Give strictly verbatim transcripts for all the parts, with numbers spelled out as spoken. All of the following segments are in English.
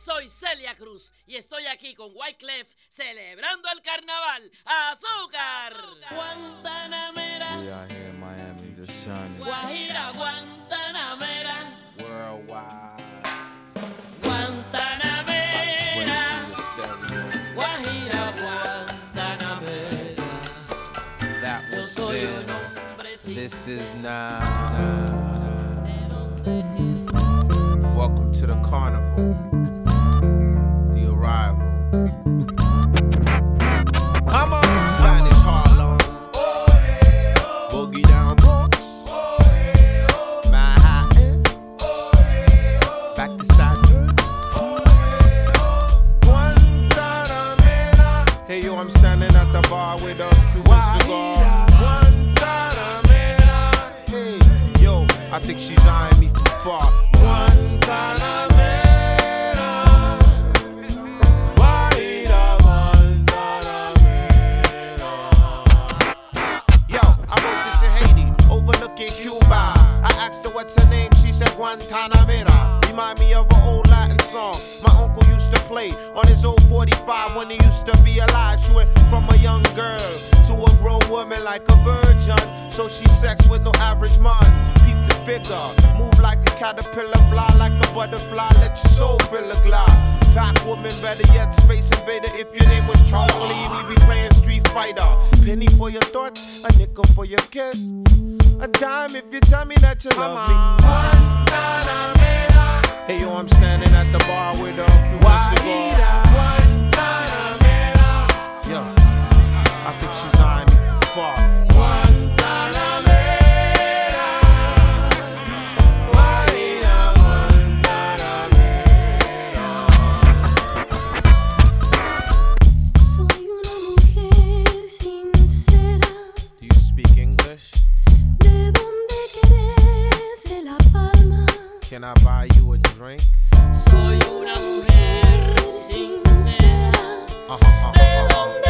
Soy Celia Cruz y estoy aquí con Wyclef celebrando el carnaval. ¡Azúcar! Guantanamera. We out here in Miami just shining. Guajira, Guantanamera. Worldwide. Guantanamera. Guajira, Guantanamera. That Yo was soy then. un hombre sin This is now. Welcome to the carnival. The arrival. Come on, Spanish Harlem. Boogie down Bronx. Manhattan. Back to Staten. Guantanamera. Hey yo, I'm standing at the bar with a Cuban cigar. Guantanamera. Hey yo, I think she's eyeing me from far. Guantanamera. Cuba. I asked her what's her name, she said Guantanamera. Remind me of an old Latin song my uncle used to play on his old forty-five when he used to be alive. She went from a young girl to a grown woman like a virgin. So she sex with no average man. Peep the figure, move like a caterpillar, fly like a butterfly, let your soul fill a glide. Black woman, better yet, Space Invader. If your name was Charlie, we be playing Street Fighter. Penny for your thoughts, a nickel for your kiss. A dime if you tell me that you love me. Guantanamera. Hey yo, I'm standing at the bar with a Cuban cigar. Guantanamera. Yo, I think she's eyeing me from far. Guantanamera. Guajira, Guantanamera. Soy una mujer sincera. Do you speak English? ¿De dónde querés de La Palma? Can I buy you a drink? Soy una mujer sincera. Uh-huh, uh-huh, ¿De uh-huh. dónde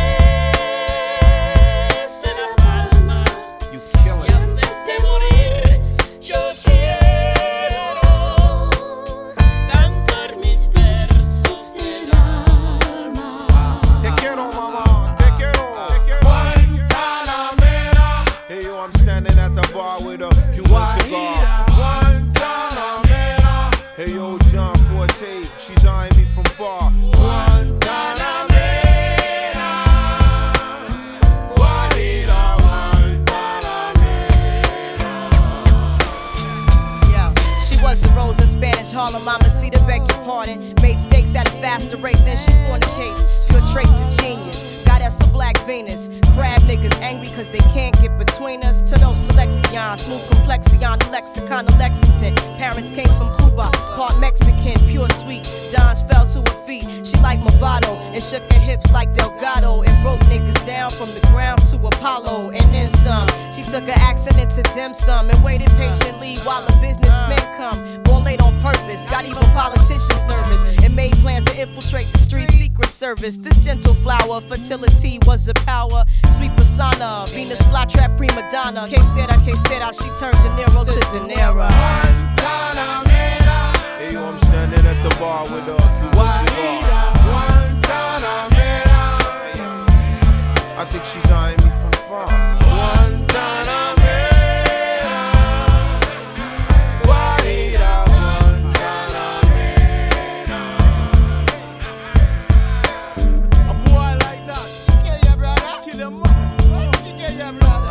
querés de La Palma? You killing Y it. antes de morir, yo quiero cantar mis versos del alma. Te quiero, mama. Te quiero. Te quiero. Guantanamera. Hey yo, I'm standing at the bar with a Cuban cigar. Guantanamera. Hey yo, John Forte, she's eyeing me from far. Guantanamera. Guajira, Guantanamera. Yo, she was a rose in Spanish Harlem, Mama see the beg your pardon. Made steaks at a faster rate than she fornicates. Pure traits of genius, goddess of black Venus. Crab niggas angry cause they can't get between us. To those selections, smooth complexion, the lexicon of Lexington. Parents came from Cuba, part Mexican, pure sweet. Dons fell to her feet, she like Movado and shook her hips like Delgado and broke niggas down from the ground to Apollo and then some. She took her accent into dim sum and waited patiently while the businessmen come. Born late on purpose, got even politicians nervous and made plans to infiltrate the street secret service. This gentle flower, fertility was a power. Sweet persona, Venus flytrap prima donna. Que sera, que sera, she turned De Niro to De Niro. Hey yo, I'm standing at the bar with a Cuban cigar. Guantanamera. I think she's eyeing me from far. Guantanamera. Guajira, Guantanamera. A boy like that, kill your brother, kill your mother, kill your brother.